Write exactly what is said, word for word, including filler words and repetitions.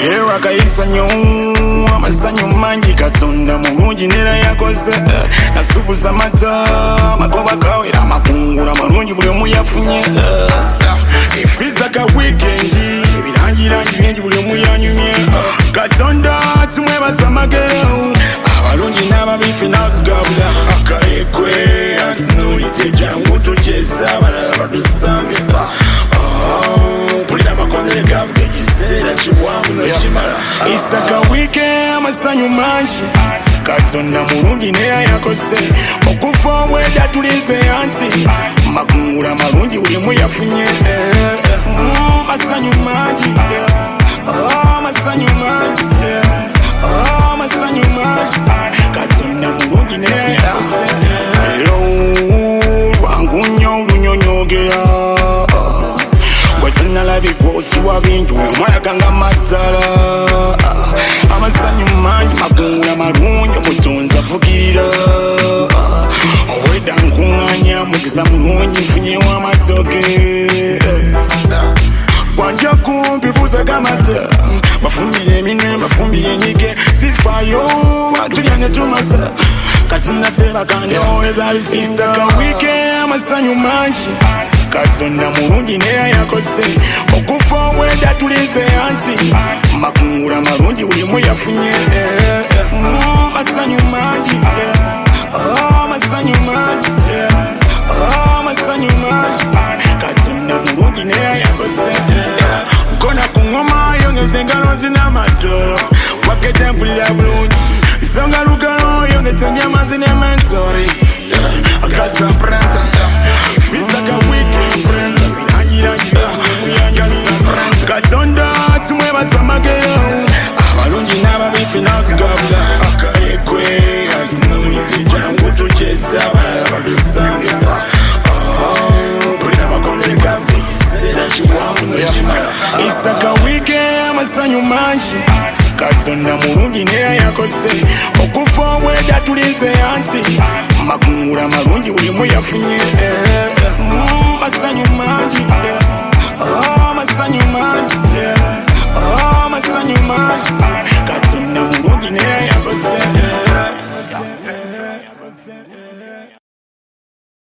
Era kaisa nyo amasanyo mangi katonda mulungi nera yakoze nasubuza mata magoba kawera makungula marungi buli omu yafunye ifiza ka weekend birangira bingi buli omu yanyumye katonda tumwebaza magero abalungi n'ababifi n'atugabula akarekwe atinulidde jangu tugeza abalala badusange pulira amakondere gavuga ekiseera kiwangu nokimala isaka wike amasanyu mangi katonda mulungi neera yakoze okufa obweda tulinze yansi makungula malungi bulimu yafunye masanyu mangi masanyu mangi masanyu mangi katonda mulungi neera yakoze ero lwangu nnyo olunyonyogera gwetunalabikwa osuwa bintu omwalaga nga matala amasanyu mangi makungula malungi omutonzi avugira obwedda nkuŋŋanya mukisa mulungi nfunyewo amatoke gwanja kumpi buzaga amata bafumbire eminwe bafumbire enyige sifayo batulya ne tumasa kati nateba kandoweza bisisaka wike amasanyu mangi katonda mulungi neera yakoze okufa obweda tulinze yansi makungula malungi bulimu yafunye masanyu mangi masanyu mangi masanyu mangi katonda mulungi neera yakoze nkona ku ngoma yongeza engalo zinamatoro wakete mpulira bulungi isonga lugalo yongeza enjama zinementori akasampranta ifizaka wiki katonda tumwebaza amagero abalungi n'ababifi n'atugabula akarekwe atinulidde jangu tugeza abalala badusange pulira amakondere gavuga ekiseera kiwangu nokimala isaka wike amasanyu mangi katonda mulungi neera yakoze okufa obweda tulinze yansi makungula malungi bulimu yafunye masanyu mangi